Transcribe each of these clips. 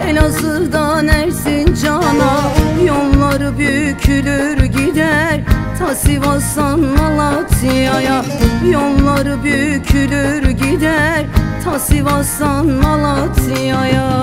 Elazığ'dan Erzincan'a yolları bükülür gider, ta Sivas'tan Malatya'ya yolları bükülür gider, ta Sivas'tan Malatya'ya.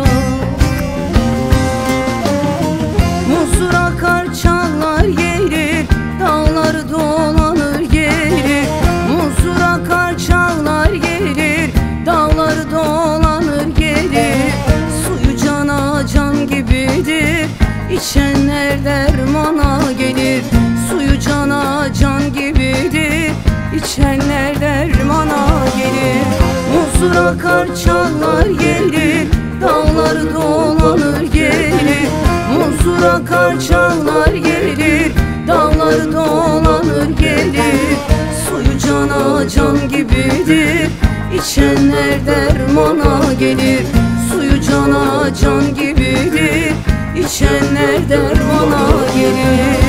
Muzur akar çağlar gelir, dağları dolanır gelir. Muzur akar çağlar gelir, dağları dolanır gelir. Suyu cana can gibidir, içenler dermana gelir. Suyu cana can gibidir, içenler dermana gelir. Muzur akar çağlar gelir, dağları dolanır gelir. Muzur akar çağlar gelir, dağları dolanır gelir. Suyu cana can gibidir, içenler dermana gelir. Suyu cana can gibidir, içenler dermana gelir.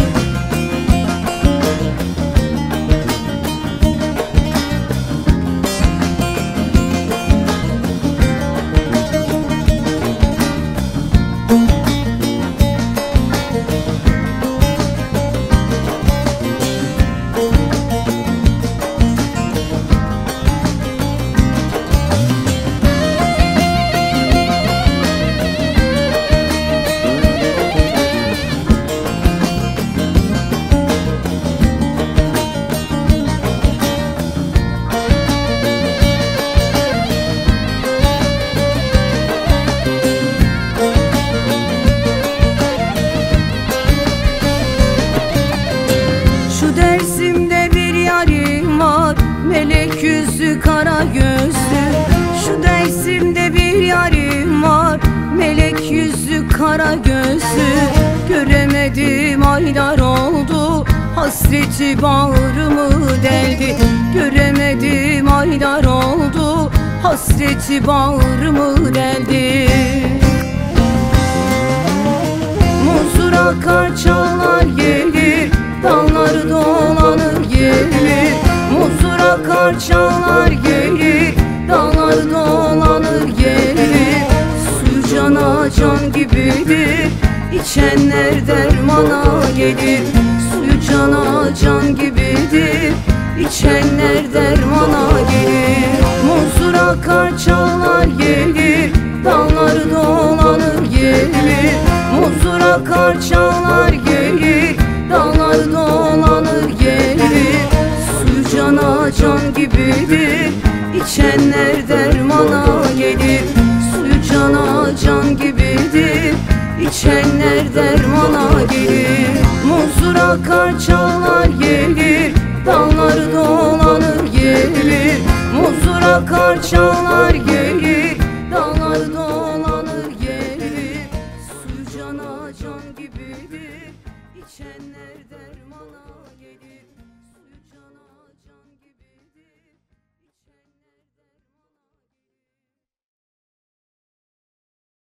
Dersimde bir yarim var, melek yüzlü kara gözlü. Şu Dersimde bir yarim var, melek yüzlü kara gözlü. Göremedim aylar oldu, hasreti bağrımı deldi. Göremedim aylar oldu, hasreti bağrımı deldi. Muzur akar çağlar gelir, dağları dolanır gelir. Muzur akar çağlar gelir, dağları dolanır gelir. Suyu cana can gibidir, içenler dermana gelir. Suyu cana can gibidir, içenler dermana gelir. Muzur akar çağlar gelir, dağları dolanır gelir. Muzur akar çağlar gelir, dağları dolanır gelir. Suyu cana can gibidir, içenler dermana gelir. Suyu cana can gibidir, içenler dermana gelir. Muzur akar çağlar gelir, dağları dolanır gelir. Muzur akar çağlar